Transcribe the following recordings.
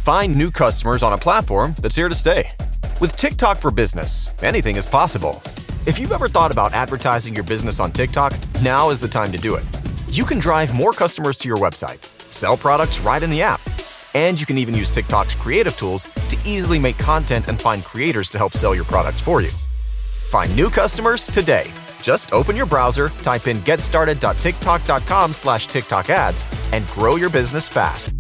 Find new customers on a platform that's here to stay. With TikTok for Business, anything is possible. If you've ever thought about advertising your business on TikTok, now is the time to do it. You can drive more customers to your website, sell products right in the app, and you can even use TikTok's creative tools to easily make content and find creators to help sell your products for you. Find new customers today. Just open your browser, type in getstarted.tiktok.com/TikTok ads, and grow your business fast.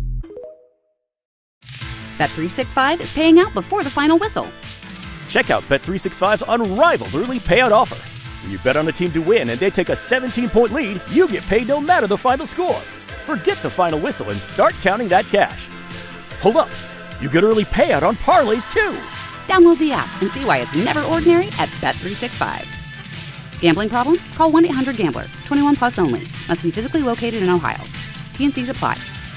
Bet365 is paying out before the final whistle. Check out Bet365's unrivaled early payout offer. When you bet on a team to win and they take a 17-point lead, you get paid no matter the final score. Forget the final whistle and start counting that cash. Hold up. You get early payout on parlays, too. Download the app and see why it's never ordinary at Bet365. Gambling problem? Call 1-800-GAMBLER. 21 plus only. Must be physically located in Ohio. T&Cs apply.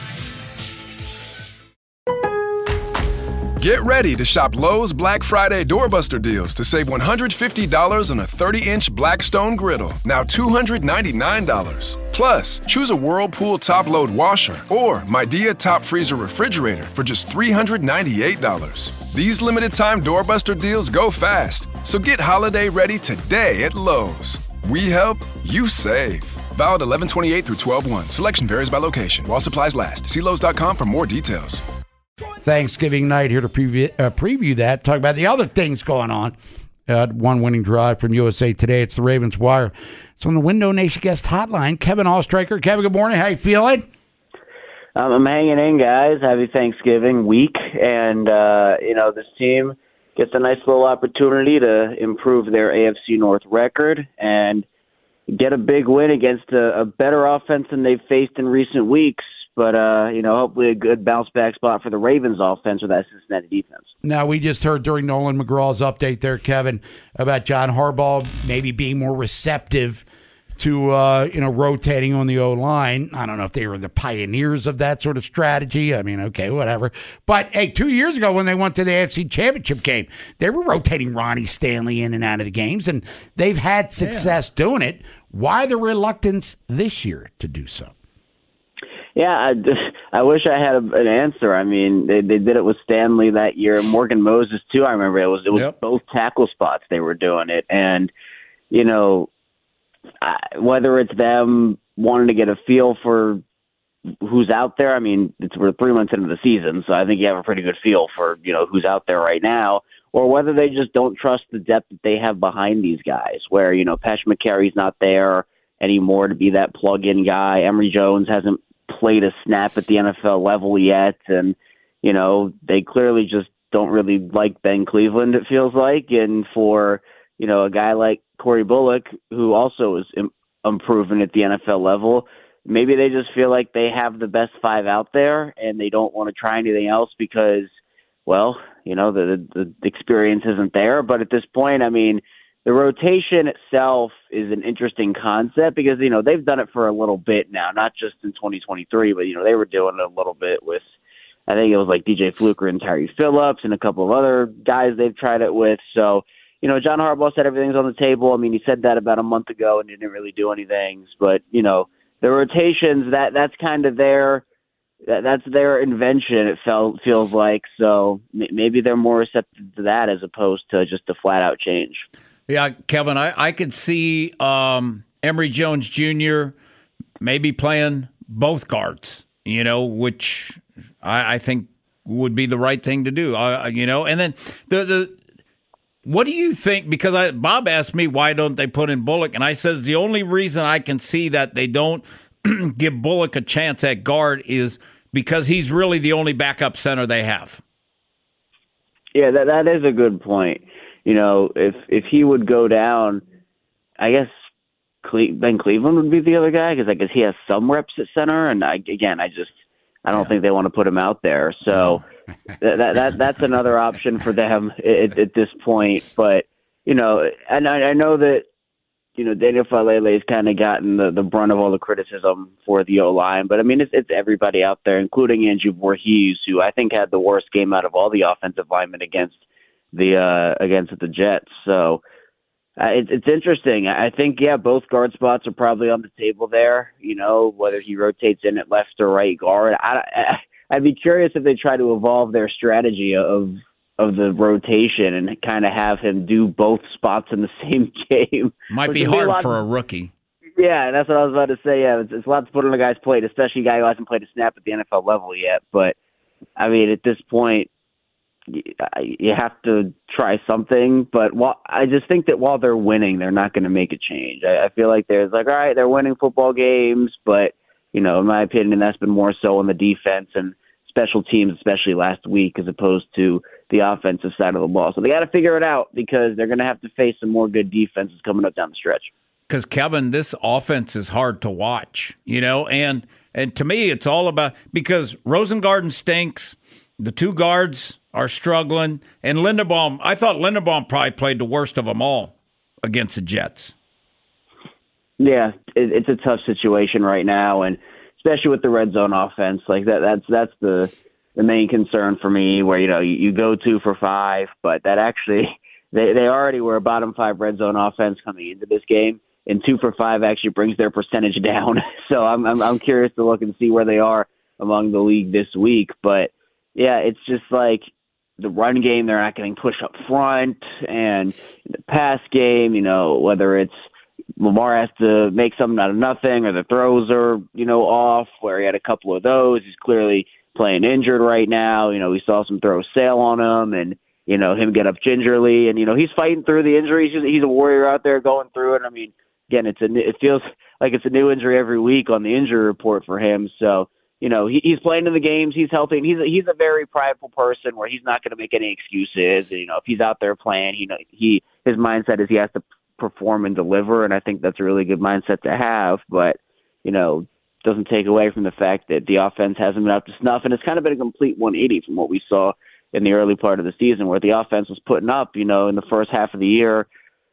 Get ready to shop Lowe's Black Friday Doorbuster deals to save $150 on a 30-inch Blackstone griddle, now $299. Plus, choose a Whirlpool top-load washer or Midea top freezer refrigerator for just $398. These limited-time Doorbuster deals go fast, so get holiday ready today at Lowe's. We help, you save. Valid 11/28 through 12/1. Selection varies by location. While supplies last. See Lowe's.com for more details. Thanksgiving night here to preview that, talk about the other things going on. One winning drive from USA Today. It's the Ravens Wire. It's on the Window Nation guest hotline. Kevin Allstriker. Kevin, good morning. How you feeling? I'm hanging in, guys. Happy Thanksgiving week. And, this team gets a nice little opportunity to improve their AFC North record and get a big win against a better offense than they've faced in recent weeks. But, hopefully a good bounce-back spot for the Ravens offense with that Cincinnati defense. Now, we just heard during Nolan McGraw's update there, Kevin, about John Harbaugh maybe being more receptive to, rotating on the O-line. I don't know if they were the pioneers of that sort of strategy. I mean, okay, whatever. But, hey, 2 years ago when they went to the AFC Championship game, they were rotating Ronnie Stanley in and out of the games, and they've had success doing it. Why the reluctance this year to do so? Yeah, I wish I had an answer. I mean, they did it with Stanley that year. Morgan Moses, too, I remember. It was both tackle spots they were doing it. And, whether it's them wanting to get a feel for who's out there, I mean, we're 3 months into the season, so I think you have a pretty good feel for, who's out there right now, or whether they just don't trust the depth that they have behind these guys, where, Pesh McCarry's not there anymore to be that plug-in guy. Emory Jones hasn't played a snap at the NFL level yet, and they clearly just don't really like Ben Cleveland, it feels like. And for a guy like Corey Bullock, who also is improving at the NFL level, maybe they just feel like they have the best five out there and they don't want to try anything else because, the experience isn't there. But at this point, I mean, the rotation itself is an interesting concept because, they've done it for a little bit now, not just in 2023, but, they were doing it a little bit with, I think it was like DJ Fluker and Tyree Phillips and a couple of other guys they've tried it with. So, John Harbaugh said everything's on the table. I mean, he said that about a month ago and didn't really do anything. But, the rotations, that's kind of that's their invention, it feels like. So maybe they're more receptive to that as opposed to just a flat-out change. Yeah, Kevin, I could see Emory Jones Jr. maybe playing both guards, which I think would be the right thing to do, And then what do you think? Because Bob asked me, why don't they put in Bullock? And I says the only reason I can see that they don't give Bullock a chance at guard is because he's really the only backup center they have. Yeah, that is a good point. If he would go down, I guess Ben Cleveland would be the other guy because I guess he has some reps at center, and I don't think they want to put him out there. So that's another option for them at this point. But and I know that Daniel Falele's kind of gotten the brunt of all the criticism for the O-line, but I mean it's everybody out there, including Andrew Voorhees, who I think had the worst game out of all the offensive linemen against the Jets. So it's interesting. I think, both guard spots are probably on the table there, whether he rotates in at left or right guard. I'd be curious if they try to evolve their strategy of the rotation and kind of have him do both spots in the same game. Might be hard for a rookie. Yeah, that's what I was about to say. Yeah, it's a lot to put on a guy's plate, especially a guy who hasn't played a snap at the NFL level yet. But, I mean, at this point, you have to try something. But I just think that while they're winning, they're not going to make a change. I feel like there's all right, they're winning football games, but, in my opinion, that's been more so on the defense and special teams, especially last week, as opposed to the offensive side of the ball. So they got to figure it out because they're going to have to face some more good defenses coming up down the stretch. Because, Kevin, this offense is hard to watch, and to me it's all about – because Rosengarten stinks, the two guards are struggling, and Linderbaum – I thought Linderbaum probably played the worst of them all against the Jets. Yeah, it's a tough situation right now, and especially with the red zone offense. Like that's the main concern for me where, you go 2 for 5, but that actually – they already were a bottom 5 red zone offense coming into this game. And 2 for 5 actually brings their percentage down. So I'm curious to look and see where they are among the league this week. But, yeah, it's just like the run game, they're not getting pushed up front. And the pass game, whether it's Lamar has to make something out of nothing or the throws are, off, where he had a couple of those. He's clearly playing injured right now. We saw some throws sail on him and, him get up gingerly. And, he's fighting through the injuries. He's a warrior out there going through it. I mean, again, it feels like it's a new injury every week on the injury report for him. So, he's playing in the games. He's healthy. And he's a very prideful person where he's not going to make any excuses. If he's out there playing, his mindset is he has to perform and deliver. And I think that's a really good mindset to have. But, doesn't take away from the fact that the offense hasn't been up to snuff. And it's kind of been a complete 180 from what we saw in the early part of the season, where the offense was putting up, in the first half of the year,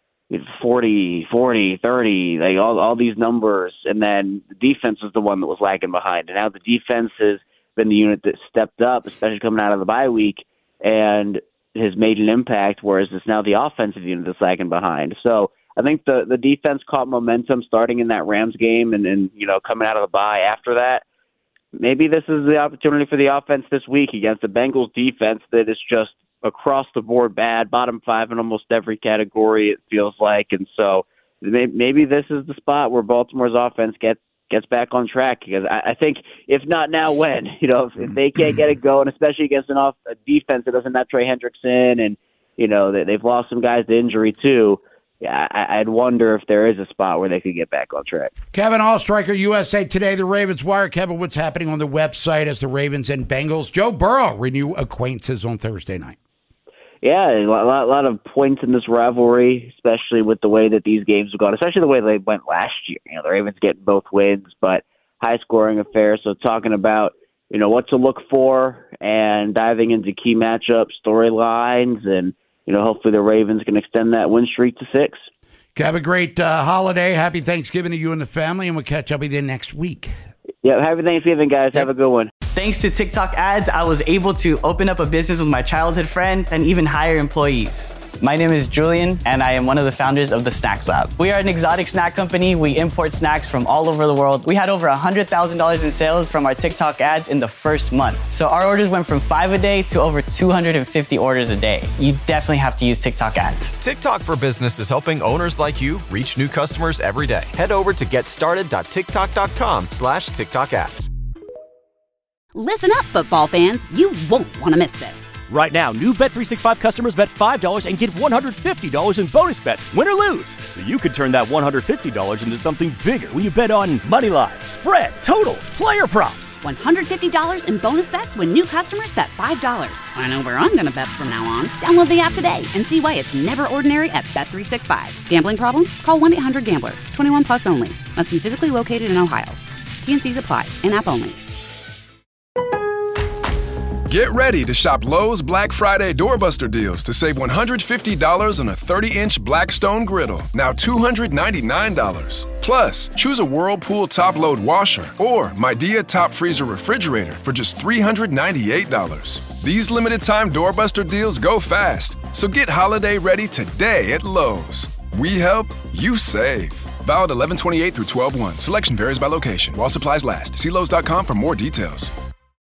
40, 30, like all these numbers, and then the defense was the one that was lagging behind. And now the defense has been the unit that stepped up, especially coming out of the bye week, and has made an impact, whereas it's now the offensive unit that's lagging behind. So I think the defense caught momentum starting in that Rams game and coming out of the bye after that. Maybe this is the opportunity for the offense this week against the Bengals defense that is just across the board bad, bottom 5 in almost every category, it feels like. And so maybe this is the spot where Baltimore's offense gets back on track, because I think if not now, when? If they can't get it going, especially against a defense that doesn't have Trey Hendrickson and, they've lost some guys to injury too. Yeah, I'd wonder if there is a spot where they could get back on track. Kevin Allstriker, USA Today, the Ravens Wire. Kevin, what's happening on the website as the Ravens and Bengals? Joe Burrow renew acquaintances on Thursday night. Yeah, a lot of points in this rivalry, especially with the way that these games have gone, especially the way they went last year. The Ravens getting both wins, but high-scoring affair. So talking about, what to look for and diving into key matchups, storylines, and, hopefully the Ravens can extend that win streak to 6. Have a great holiday. Happy Thanksgiving to you and the family, and we'll catch up with you next week. Yeah, happy Thanksgiving, guys. Have a good one. Thanks to TikTok ads, I was able to open up a business with my childhood friend and even hire employees. My name is Julian, and I am one of the founders of the Snacks Lab. We are an exotic snack company. We import snacks from all over the world. We had over $100,000 in sales from our TikTok ads in the first month. So our orders went from 5 a day to over 250 orders a day. You definitely have to use TikTok ads. TikTok for Business is helping owners like you reach new customers every day. Head over to getstarted.tiktok.com/TikTok ads. Listen up, football fans. You won't want to miss this. Right now, new Bet365 customers bet $5 and get $150 in bonus bets, win or lose. So you could turn that $150 into something bigger when you bet on money line, spread, totals, player props. $150 in bonus bets when new customers bet $5. I know where I'm going to bet from now on. Download the app today and see why it's never ordinary at Bet365. Gambling problem? Call 1-800-GAMBLER. 21 plus only. Must be physically located in Ohio. T&Cs apply. In-app only. Get ready to shop Lowe's Black Friday doorbuster deals to save $150 on a 30-inch Blackstone griddle, now $299. Plus, choose a Whirlpool top-load washer or Midea top freezer refrigerator for just $398. These limited-time doorbuster deals go fast, so get holiday ready today at Lowe's. We help, you save. Valid 11/28 through 12/1. Selection varies by location. While supplies last. See Lowe's.com for more details.